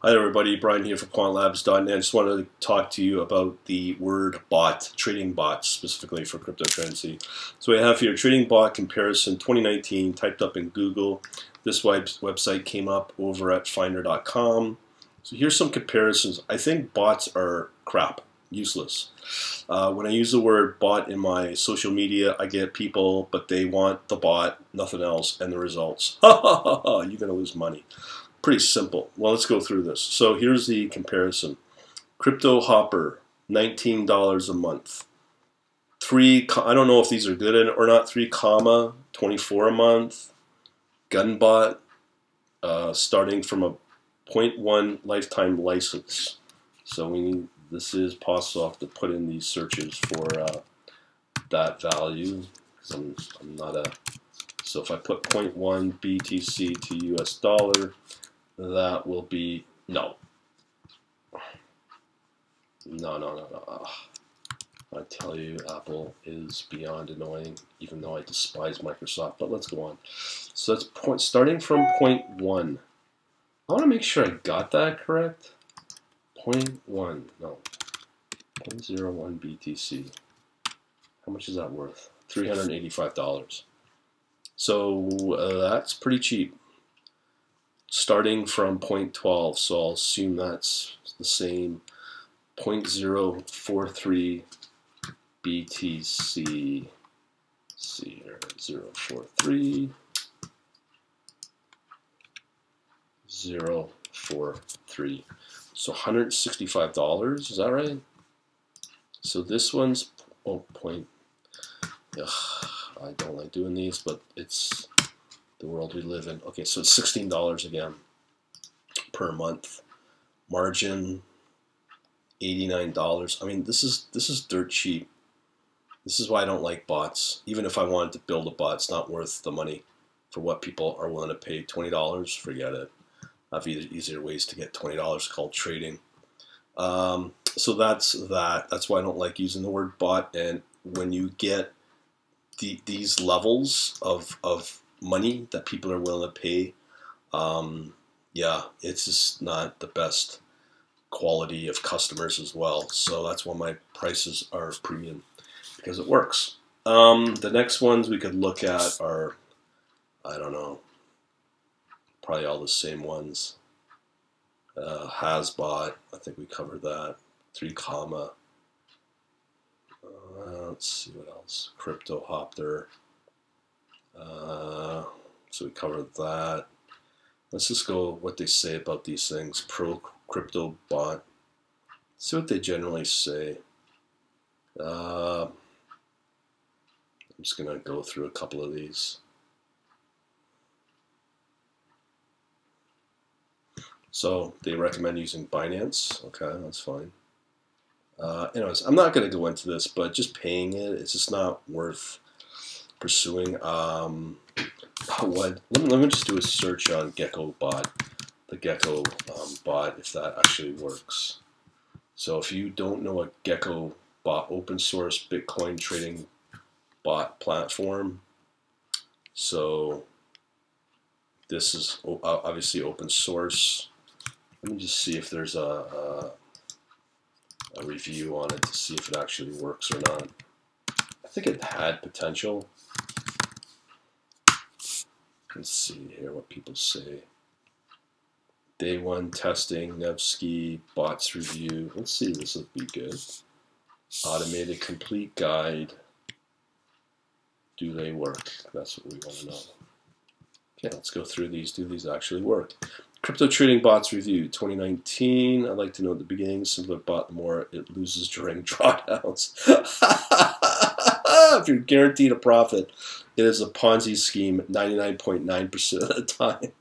Hi there everybody, Brian here for quantlabs.net. I just wanted to talk to you about the word bot, trading bots, specifically for cryptocurrency. So we have here trading bot comparison 2019 typed up in Google. This website came up over at finder.com. So here's some comparisons. I think bots are crap, useless. When I use the word bot in my social media, I get people, but they want the bot, nothing else, and the results. Ha ha ha ha, you're going to lose money. Pretty simple. Well, let's go through this. So here's the comparison. Crypto Hopper, $19 a month. I don't know if these are good or not, 3,24 a month. Gunbot, starting from a 0.1 lifetime license. So this is possible. I'll have to put in these searches for that value, because I'm not a, so if I put 0.1 BTC to US dollar, that will be, no. I tell you, Apple is beyond annoying, even though I despise Microsoft, but let's go on. So that's starting from 0.1. I want to make sure I got that correct. 0.1, no. 0.01 BTC. How much is that worth? $385. So that's pretty cheap. Starting from 0.12, so I'll assume that's the same. 0.043 BTC. See here, 0.43. 0.43. So $165, is that right? So this one's, I don't like doing these, but it's the world we live in. Okay, so it's $16 again per month. Margin, $89. I mean, this is dirt cheap. This is why I don't like bots. Even if I wanted to build a bot, it's not worth the money for what people are willing to pay. $20, forget it. I have easier ways to get $20 called trading. So that's that. That's why I don't like using the word bot. And when you get these levels of money that people are willing to pay, yeah, it's just not the best quality of customers as well. So that's why my prices are premium, because it works. The next ones we could look at are, I don't know, probably all the same ones. Hasbot, I think we covered that. 3 comma. Let's see what else. Crypto Hopper. So we covered that. Let's just go what they say about these things. Pro Crypto Bot. See what they generally say. I'm just going to go through a couple of these. So they recommend using Binance. Okay, that's fine. Anyways, I'm not going to go into this, but just paying it, it's just not worth pursuing. Let me just do a search on Gecko Bot, the Gecko bot, if that actually works. So if you don't know a Gecko Bot, open source Bitcoin trading bot platform. So this is obviously open source. Let me just see if there's a review on it to see if it actually works or not. I think it had potential. Let's see here what people say. Day 1 testing, Nevsky, bots review. Let's see, this will be good. Automated complete guide. Do they work? That's what we want to know. Okay, let's go through these. Do these actually work? Crypto Trading Bots Review 2019. I'd like to know at the beginning, the simpler bot, the more it loses during drawdowns. If you're guaranteed a profit, it is a Ponzi scheme 99.9% of the time.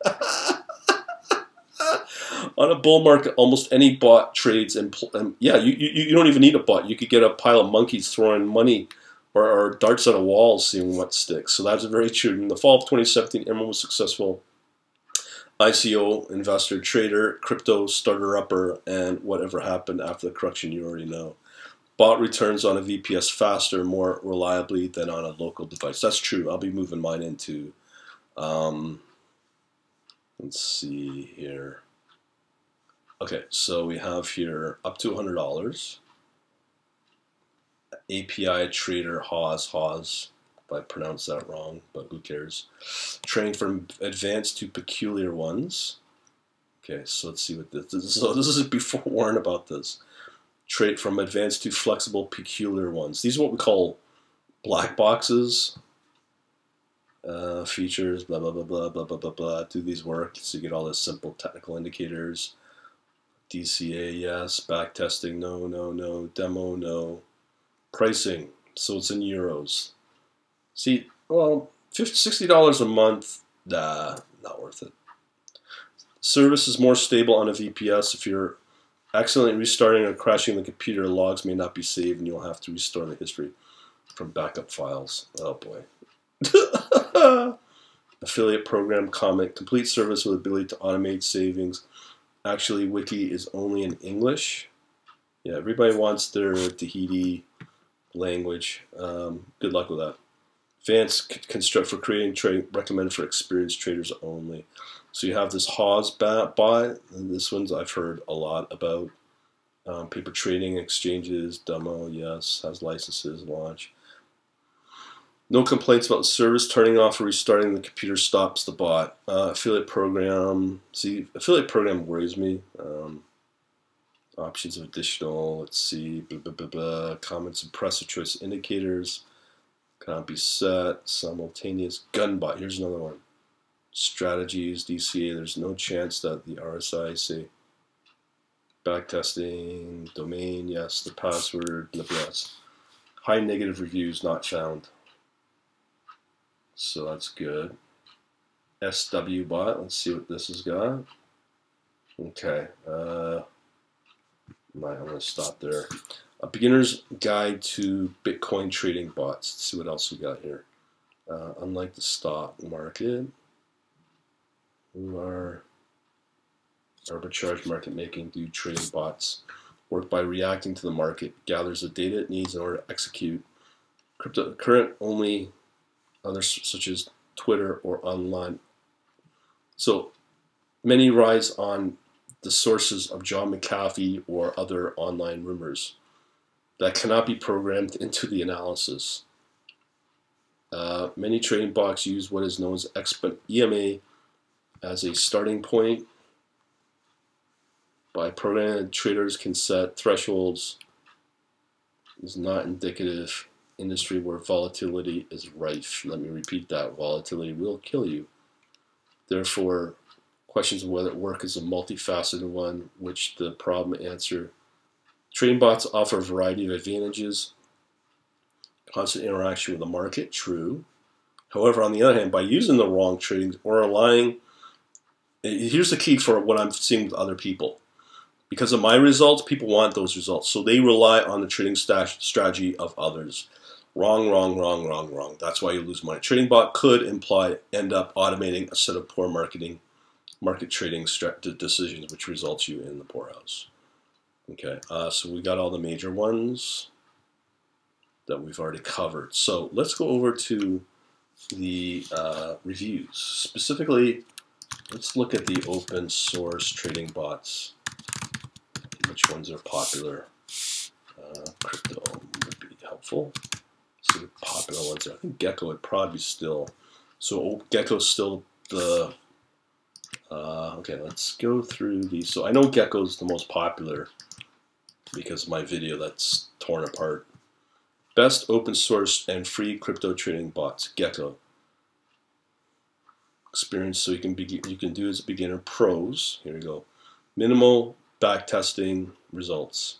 On a bull market, almost any bot trades, and yeah, you don't even need a bot. You could get a pile of monkeys throwing money or darts at a wall, seeing what sticks. So that's very true. In the fall of 2017, everyone was successful. ICO, investor, trader, crypto, starter-upper, and whatever happened after the correction, you already know. Bot returns on a VPS faster, more reliably than on a local device. That's true. I'll be moving mine into, let's see here. Okay, so we have here up to $100. API trader Haas, if I pronounced that wrong, but who cares? Train from advanced to peculiar ones. Okay, so let's see what this is. So this is before warn about this. Trade from advanced to flexible peculiar ones. These are what we call black boxes. Features, blah, blah, blah, blah, blah, blah, blah, blah. Do these work? So you get all the simple technical indicators. DCA, yes. Backtesting, no, no, no. Demo, no. Pricing, so it's in euros. See, well, $60 a month, nah, not worth it. Service is more stable on a VPS. If you're accidentally restarting or crashing the computer, logs may not be saved and you'll have to restore the history from backup files. Oh boy. Affiliate program comment, complete service with ability to automate savings. Actually, Wiki is only in English. Yeah, everybody wants their Tahiti language. Good luck with that. Advanced construct for creating trading, recommended for experienced traders only. So you have this Haas bot, and this one's I've heard a lot about. Paper trading exchanges, demo, yes, has licenses, launch. No complaints about the service. Turning off or restarting the computer stops the bot. Affiliate program. See, affiliate program worries me. Options of additional, let's see, blah, blah, blah, blah. Comments and pressure choice indicators. Cannot be set. Simultaneous gun bot. Here's another one. Strategies, DCA. There's no chance that the RSI say backtesting, domain, yes, the password, blah, blah. High negative reviews not found. So that's good. SW bot. Let's see what this has got. Okay. I'm going to stop there. A beginner's guide to Bitcoin trading bots. Let's see what else we got here. Unlike the stock market, who are arbitrage market making, do trading bots work by reacting to the market, gathers the data it needs in order to execute. Crypto current only others such as Twitter or online. So many rise on the sources of John McAfee or other online rumors that cannot be programmed into the analysis. Many trading bots use what is known as EMA as a starting point. By programming, traders can set thresholds. Is not indicative industry where volatility is rife. Let me repeat that. Volatility will kill you. Therefore, questions of whether work is a multifaceted one, which the problem answer. Trading bots offer a variety of advantages. Constant interaction with the market, true. However, on the other hand, by using the wrong trading or relying, here's the key for what I'm seeing with other people. Because of my results, people want those results. So they rely on the trading strategy of others. Wrong, wrong, wrong, wrong, wrong. That's why you lose money. Trading bot could end up automating a set of poor market trading decisions, which results you in the poorhouse. Okay, so we got all the major ones that we've already covered. So let's go over to the reviews. Specifically, let's look at the open source trading bots. Which ones are popular? Crypto would be helpful. See the popular ones are. I think Gecko would probably still. So Gecko's still the. Okay, let's go through these. So I know Gecko's the most popular because of my video that's torn apart. Best open source and free crypto trading bots. Gecko. Experience so you can do as a beginner. Pros. Here we go. Minimal backtesting results.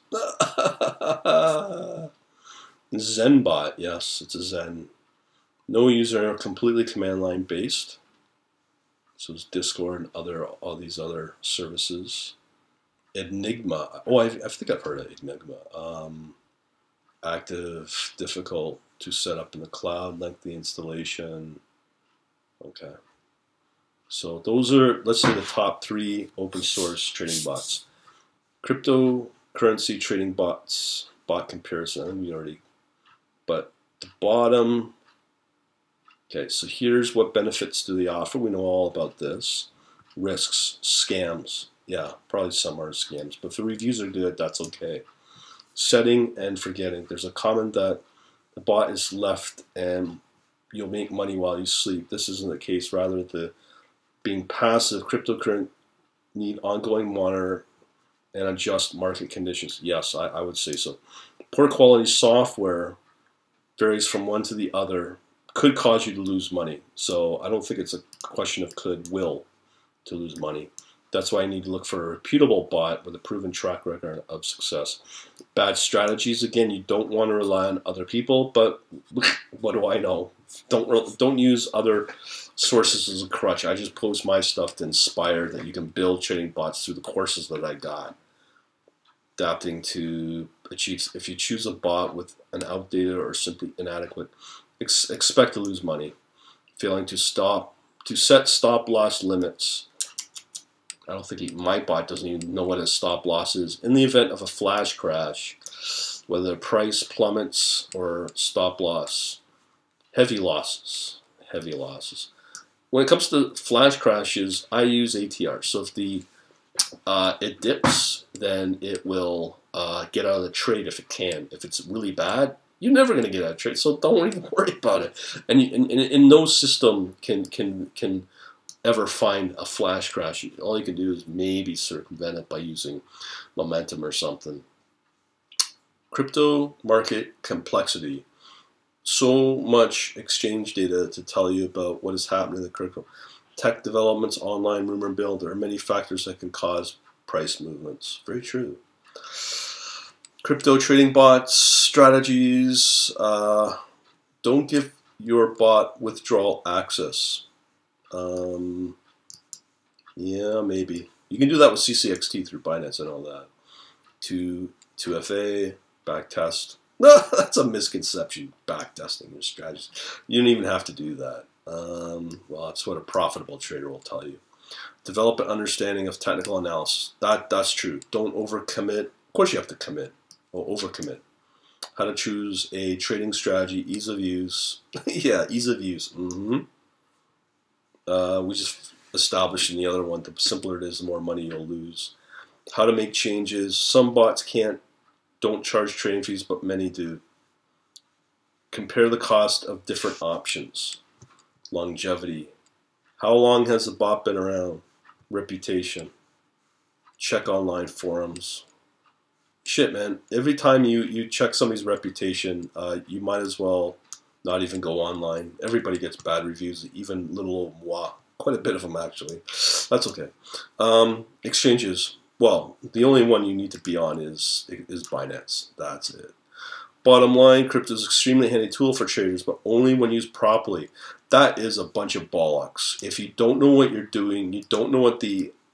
ZenBot, yes, it's a Zen. No user, completely command line based. So it's Discord and all these other services. Enigma. Oh, I think I've heard of Enigma. Active, difficult to set up in the cloud, lengthy installation. Okay. So those are, let's say, the top 3 open source trading bots. Cryptocurrency trading bots, bot comparison. I think we already, but the bottom. Okay, so here's what benefits do they offer. We know all about this. Risks, scams. Yeah, probably some are scams, but if the reviews are good, that's okay. Setting and forgetting. There's a comment that the bot is left and you'll make money while you sleep. This isn't the case. Rather, the being passive, cryptocurrency need ongoing monitor and adjust market conditions. Yes, I would say so. Poor quality software varies from one to the other, could cause you to lose money. So I don't think it's a question of will to lose money. That's why I need to look for a reputable bot with a proven track record of success. Bad strategies, again, you don't want to rely on other people, but what do I know? Don't use other sources as a crutch. I just post my stuff to inspire that you can build trading bots through the courses that I got. Adapting to achieve. If you choose a bot with an outdated or simply inadequate, expect to lose money. Failing to set stop loss limits. I don't think my bot doesn't even know what a stop loss is. In the event of a flash crash, whether the price plummets or stop loss, heavy losses. When it comes to flash crashes, I use ATR. So if it dips, then it will get out of the trade if it can. If it's really bad, you're never going to get out of trade. So don't even worry about it. And no system can ever find a flash crash. All you can do is maybe circumvent it by using momentum or something. Crypto market complexity. So much exchange data to tell you about what is happening in the crypto. Tech developments, online rumor mill, there are many factors that can cause price movements. Very true. Crypto trading bots, strategies. Don't give your bot withdrawal access. Yeah, maybe. You can do that with CCXT through Binance and all that. 2FA, backtest. No, that's a misconception, backtesting your strategies. You don't even have to do that. Well, that's what a profitable trader will tell you. Develop an understanding of technical analysis. That's true. Don't overcommit. Of course you have to commit or overcommit. How to choose a trading strategy, ease of use. Yeah, ease of use. We just established in the other one, the simpler it is, the more money you'll lose. How to make changes. Some bots don't charge trading fees, but many do. Compare the cost of different options. Longevity. How long has the bot been around? Reputation. Check online forums. Shit, man. Every time you check somebody's reputation, you might as well not even go online. Everybody gets bad reviews, even little old moi. Quite a bit of them, actually. That's okay. Exchanges. Well, the only one you need to be on is Binance. That's it. Bottom line, crypto is an extremely handy tool for traders, but only when used properly. That is a bunch of bollocks. If you don't know what you're doing, you don't know what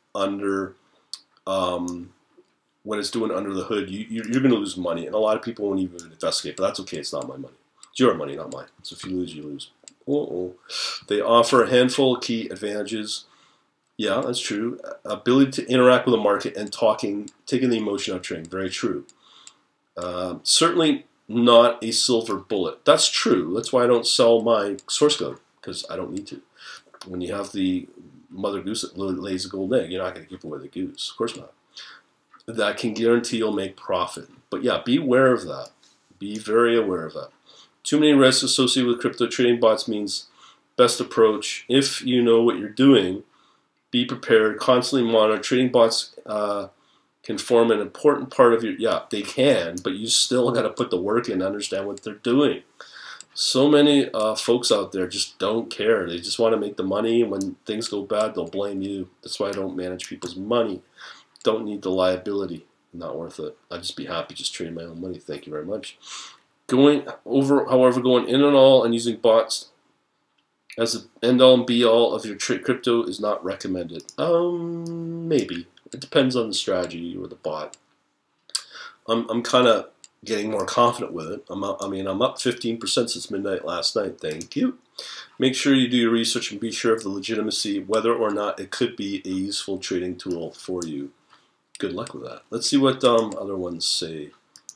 what it's doing under the hood, you're going to lose money. And a lot of people won't even investigate, but that's okay. It's not my money. It's your money, not mine. So if you lose, you lose. They offer a handful of key advantages. Yeah, that's true. Ability to interact with the market and taking the emotion out of trading. Very true. Certainly not a silver bullet. That's true. That's why I don't sell my source code, because I don't need to. When you have the mother goose that lays a golden egg, you're not going to give away the goose. Of course not. That can guarantee you'll make profit. But yeah, be aware of that. Be very aware of that. Too many risks associated with crypto trading bots means best approach. If you know what you're doing, be prepared. Constantly monitor. Trading bots can form an important part of your... Yeah, they can, but you still got to put the work in to understand what they're doing. So many folks out there just don't care. They just want to make the money. When things go bad, they'll blame you. That's why I don't manage people's money. Don't need the liability. Not worth it. I'd just be happy just trading my own money. Thank you very much. However, going in and all and using bots as the end-all and be-all of your crypto is not recommended. Maybe. It depends on the strategy or the bot. I'm kind of getting more confident with it. I'm up 15% since midnight last night. Thank you. Make sure you do your research and be sure of the legitimacy, whether or not it could be a useful trading tool for you. Good luck with that. Let's see what other ones say.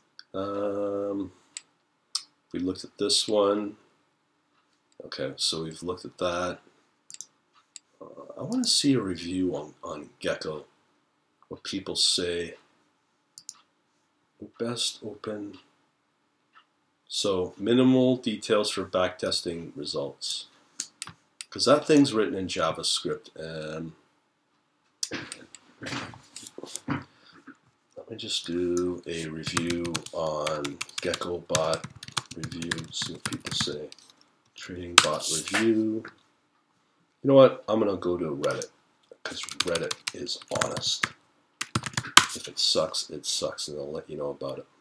We looked at this one. Okay, so we've looked at that. I want to see a review on Gecko. what people say. Best open. So minimal details for backtesting results. Because that thing's written in JavaScript. And let me just do a review on GeckoBot review. See what people say. Trading bot review. You know what? I'm going to go to Reddit. Because Reddit is honest. If it sucks, it sucks, and I'll let you know about it.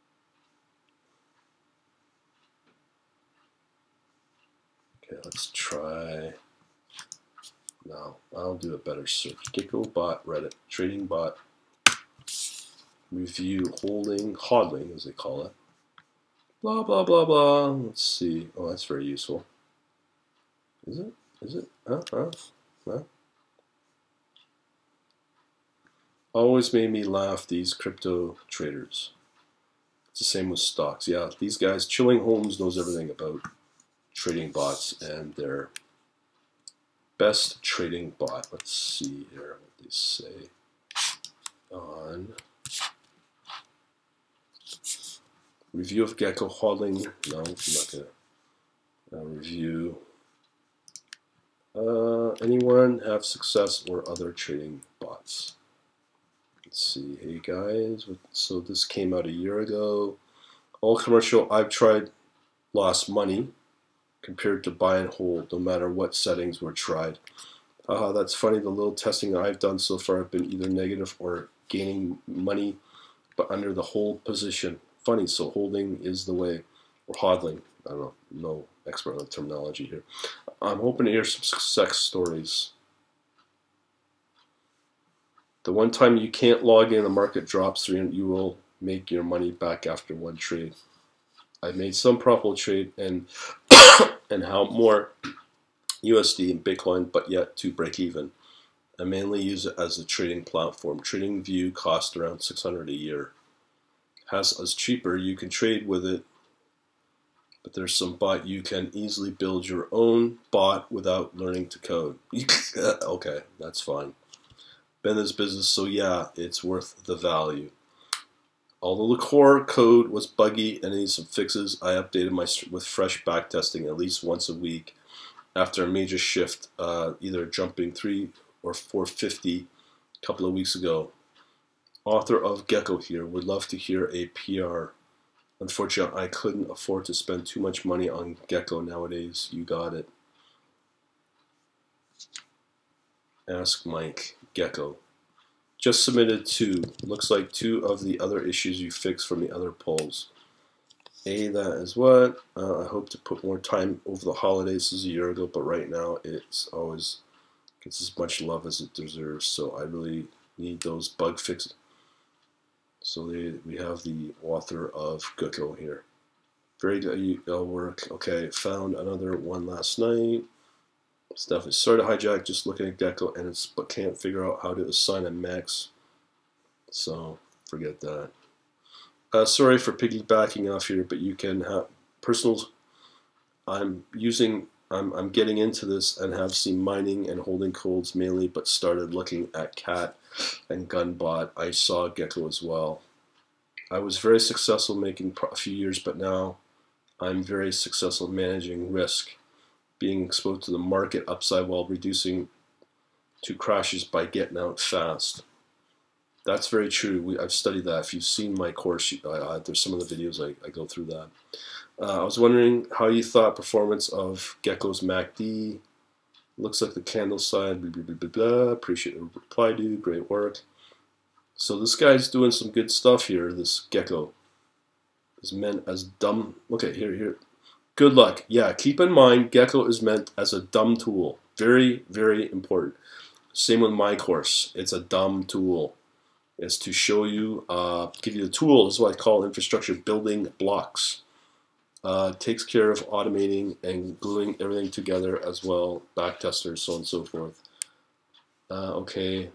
Okay, let's try. No, I'll do a better search. GeckoBot Reddit, trading bot review, hodling as they call it. Blah blah blah blah. Let's see. Oh, that's very useful. Is it? Is it? Huh? Always made me laugh, these crypto traders. It's the same with stocks. Yeah, these guys, Chilling Holmes knows everything about trading bots and their best trading bot. Let's see here what they say on review of Gecko hodling. No, I'm not going to review. Anyone have success or other trading bots? Let's see, hey guys, so this came out a year ago. All commercial I've tried lost money compared to buy and hold, no matter what settings were tried. That's funny, the little testing I've done so far have been either negative or gaining money, but under the hold position. Funny, so holding is the way, or hodling. I don't know, no expert on the terminology here. I'm hoping to hear some success stories. The one time you can't log in, the market drops 300, you will make your money back after one trade. I made some profitable trade and how more USD and Bitcoin, but yet to break even. I mainly use it as a trading platform. TradingView costs around $600 a year. Has us cheaper, you can trade with it, but there's some bot you can easily build your own bot without learning to code. Okay, that's fine. Been in this business, so yeah, it's worth the value. Although the core code was buggy and needs some fixes, I updated with fresh backtesting at least once a week after a major shift, either jumping 3 or 450 a couple of weeks ago. Author of Gecko here, would love to hear a PR. Unfortunately, I couldn't afford to spend too much money on Gecko nowadays. You got it. Ask Mike. Gecko. Just submitted 2. Looks like 2 of the other issues you fixed from the other polls. That is what? I hope to put more time over the holidays. This is a year ago, but right now it's always gets as much love as it deserves. So I really need those bug fixes. So we have the author of Gecko here. Very good work. Okay, found another one last night. Stuff is sort of hijacked just looking at Gecko, but can't figure out how to assign a max. So forget that. Sorry for piggybacking off here, but you can have personals. I'm getting into this and have seen mining and holding codes mainly, but started looking at Cat and Gunbot. I saw Gecko as well. I was very successful making a few years, but now I'm very successful managing risk, being exposed to the market upside while reducing to crashes by getting out fast. That's very true. I've studied that. If you've seen my course, there's some of the videos I go through that. I was wondering how you thought performance of Gecko's MACD. Looks like the candle side, blah, blah, blah, blah, blah. Appreciate the reply, dude. Great work. So this guy's doing some good stuff here, this Gecko. Is meant as dumb. Okay, here. Good luck. Yeah, keep in mind, Gecko is meant as a dumb tool. Very, very important. Same with my course. It's a dumb tool. It's to show you, give you the tool. This is what I call infrastructure building blocks. Takes care of automating and gluing everything together as well. Backtesters, so on and so forth. Okay.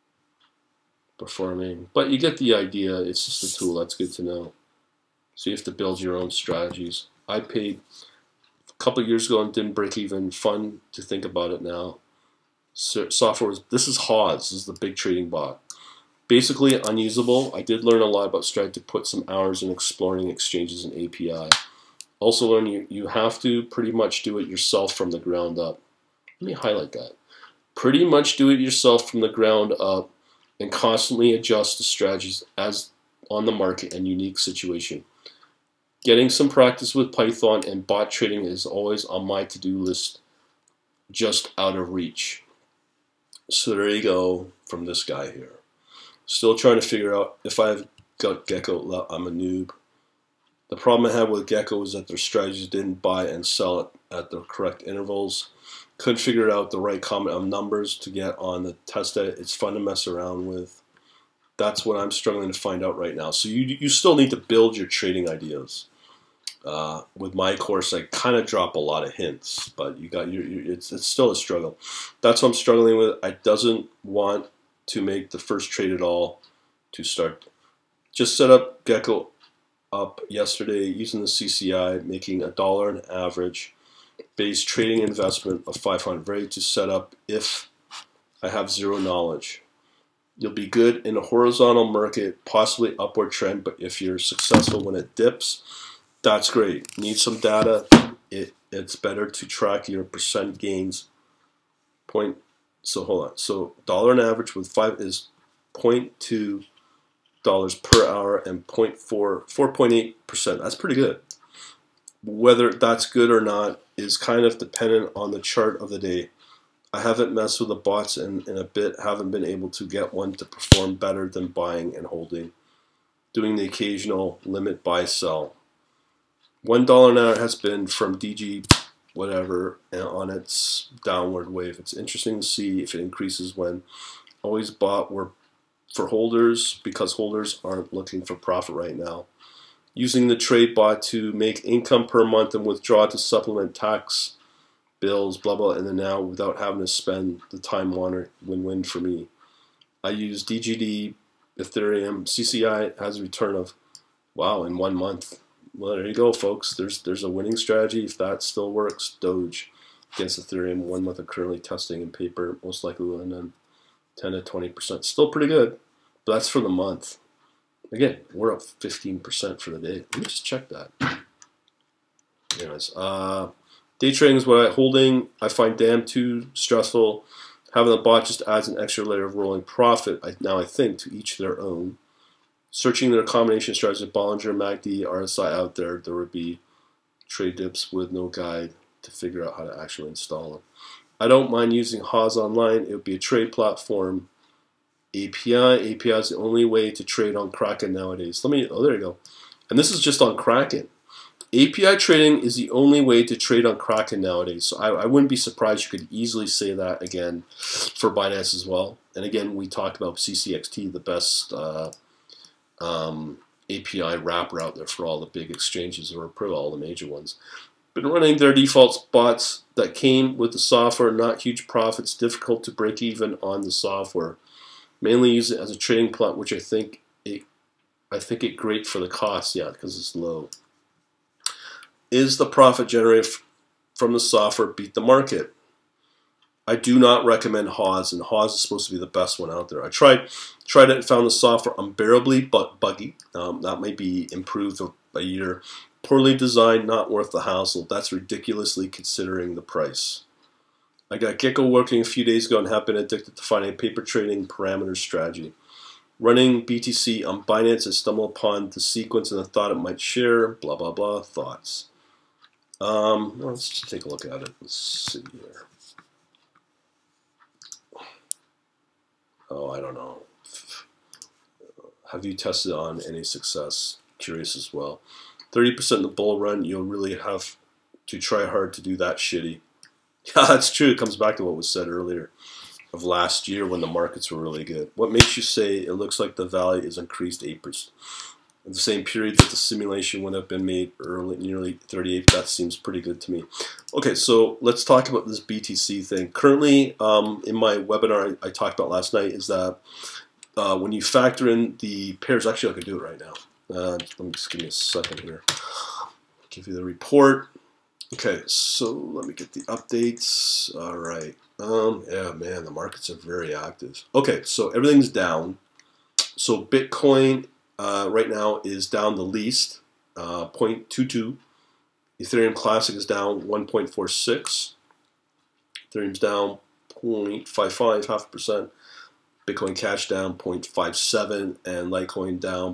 Performing. But you get the idea. It's just a tool. That's good to know. So you have to build your own strategies. I paid a couple of years ago and didn't break even. Fun to think about it now. Software. This is Hodz. This is the big trading bot. Basically unusable. I did learn a lot about strategy to put some hours in exploring exchanges and API. Also learn you have to pretty much do it yourself from the ground up. Let me highlight that. Pretty much do it yourself from the ground up and constantly adjust the strategies as on the market and unique situation. Getting some practice with Python and bot trading is always on my to-do list, just out of reach. So there you go from this guy here. Still trying to figure out if I've got Gecko. I'm a noob. The problem I had with Gecko is that their strategies didn't buy and sell it at the correct intervals. Couldn't figure out the right comment of numbers to get on the test edit. It's fun to mess around with. That's what I'm struggling to find out right now. So you still need to build your trading ideas. With my course, I kind of drop a lot of hints, but it's still a struggle. That's what I'm struggling with. I doesn't want to make the first trade at all to start. Just set up Gecko up yesterday using the CCI, making $1 an average base trading investment of 500, ready to set up if I have zero knowledge. You'll be good in a horizontal market, possibly upward trend, but if you're successful when it dips, that's great. Need some data. It's better to track your percent gains. So hold on. So $1 an average with 5 is $0.2 per hour and 4.8%. That's pretty good. Whether that's good or not is kind of dependent on the chart of the day. I haven't messed with the bots in a bit. Haven't been able to get one to perform better than buying and holding. Doing the occasional limit buy sell. $1 an hour has been from DG whatever on its downward wave. It's interesting to see if it increases when. Always bought were for holders because holders aren't looking for profit right now. Using the trade bot to make income per month and withdraw to supplement tax bills, blah blah, in the now without having to spend the time win-win for me. I use DGD, Ethereum, CCI has a return of, wow, in 1 month. Well, there you go, folks. There's a winning strategy if that still works. Doge against Ethereum, 1 month of currently testing in paper, most likely will end on 10 to 20%. Still pretty good, but that's for the month. Again, we're up 15% for the day. Let me just check that. Anyways, day trading is what holding I find damn too stressful. Having the bot just adds an extra layer of rolling profit. I think to each their own. Searching their combination strategy, Bollinger, MACD, RSI out there would be trade dips with no guide to figure out how to actually install them. I don't mind using Haas Online. It would be a trade platform. API is the only way to trade on Kraken nowadays. There you go. And this is just on Kraken. API trading is the only way to trade on Kraken nowadays. So I wouldn't be surprised you could easily say that again for Binance as well. And again, we talked about CCXT, the best API wrapper out there for all the big exchanges, or probably all the major ones. Been running their default bots that came with the software, not huge profits, difficult to break even on the software. Mainly use it as a trading plot, which I think it great for the cost, yeah, because it's low. Is the profit generated from the software beat the market? I do not recommend Haas, and Haas is supposed to be the best one out there. I tried it and found the software unbearably but buggy. That might be improved a year. Poorly designed, not worth the hassle. That's ridiculously considering the price. I got Gecko working a few days ago and have been addicted to finding a paper trading parameter strategy. Running BTC on Binance, I stumbled upon the sequence and I thought it might share, blah, blah, blah, thoughts. Let's just take a look at it. Let's see here. Oh, I don't know. Have you tested on any success? Curious as well. 30% in the bull run, you'll really have to try hard to do that shitty. Yeah, that's true. It comes back to what was said earlier of last year when the markets were really good. What makes you say it looks like the value is increased 8%? In the same period that the simulation would have been made early, nearly 38, that seems pretty good to me. Okay, so let's talk about this BTC thing. Currently, in my webinar I talked about last night is that when you factor in the pairs, actually I could do it right now. Let me just give me a second here. Give you the report. Okay, so let me get the updates. All right. Yeah, man, the markets are very active. Okay, so everything's down. So Bitcoin right now is down the least, 0.22. Ethereum Classic is down 1.46. Ethereum's down 0.55, 0.5%. Bitcoin Cash down 0.57, and Litecoin down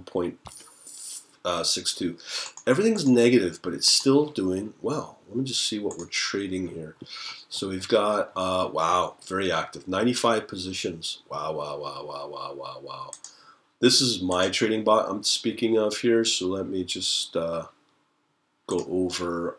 0.62. Everything's negative, but it's still doing well. Let me just see what we're trading here. So we've got, wow, very active. 95 positions. Wow, wow, wow, wow, wow, wow, wow. This is my trading bot I'm speaking of here, so let me just go over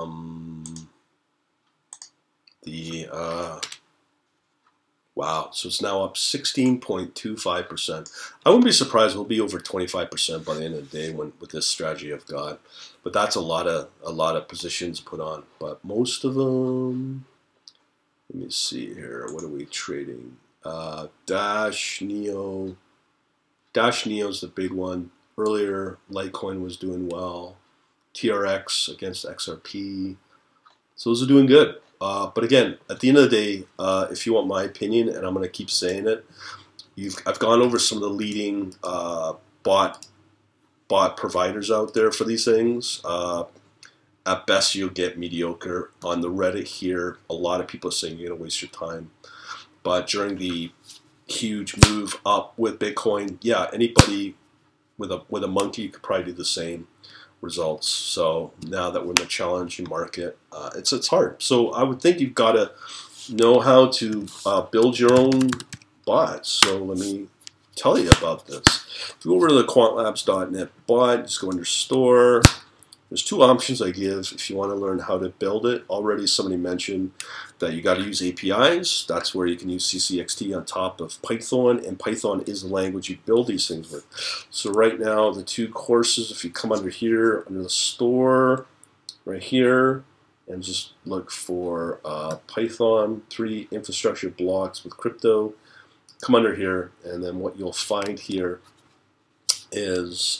wow, so it's now up 16.25%. I wouldn't be surprised we'll be over 25% by the end of the day with this strategy I've got. But that's a lot of positions put on. But most of them, let me see here. What are we trading? Dash Neo. Dash Neo's the big one. Earlier, Litecoin was doing well. TRX against XRP. So those are doing good. But again, at the end of the day, if you want my opinion, and I'm going to keep saying it, I've gone over some of the leading bot providers out there for these things. At best, you'll get mediocre. On the Reddit here, a lot of people are saying you're going to waste your time. But during the huge move up with Bitcoin, yeah, anybody with a monkey could probably do the same results. So now that we're in a challenging market, it's hard. So I would think you've got to know how to build your own bots. So let me tell you about this. If you go over to the quantlabs.net bot, just go under store. There's two options I give if you want to learn how to build it. Already somebody mentioned that you got to use APIs. That's where you can use CCXT on top of Python, and Python is the language you build these things with. So right now, the two courses, if you come under here, under the store, right here, and just look for Python 3 infrastructure blocks with crypto, come under here, and then what you'll find here is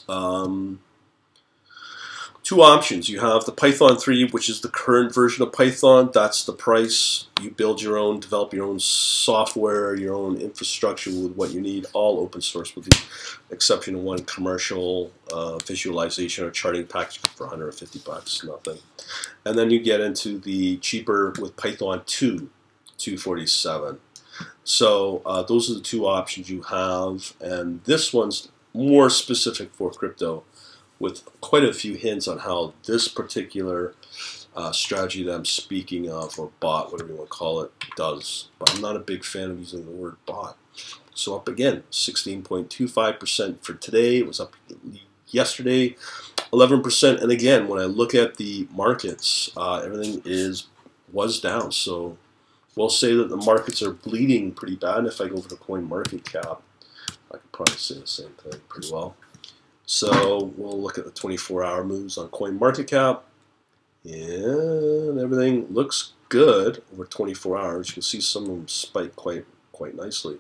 two options. You have the Python 3, which is the current version of Python. That's the price. You build your own, develop your own software, your own infrastructure with what you need, all open source with the exception of one commercial visualization or charting package for $150, nothing. And then you get into the cheaper with Python 2, 247. So those are the two options you have, and this one's more specific for crypto, with quite a few hints on how this particular strategy that I'm speaking of, or bot, whatever you want to call it, does. But I'm not a big fan of using the word bot. So up again, 16.25% for today. It was up yesterday, 11%. And again, when I look at the markets, everything was down. So we'll say that the markets are bleeding pretty bad. And if I go over to CoinMarketCap, I could probably say the same thing pretty well. So we'll look at the 24-hour moves on CoinMarketCap, and everything looks good over 24 hours. You can see some of them spike quite nicely.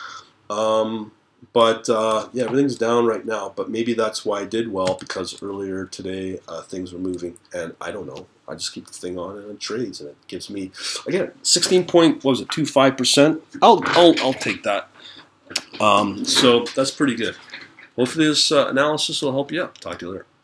Yeah, everything's down right now, but maybe that's why I did well, because earlier today things were moving, and I don't know. I just keep the thing on and it trades, and it gives me, again, 16.25%. I'll take that. So that's pretty good. Hopefully this analysis will help you out. Talk to you later.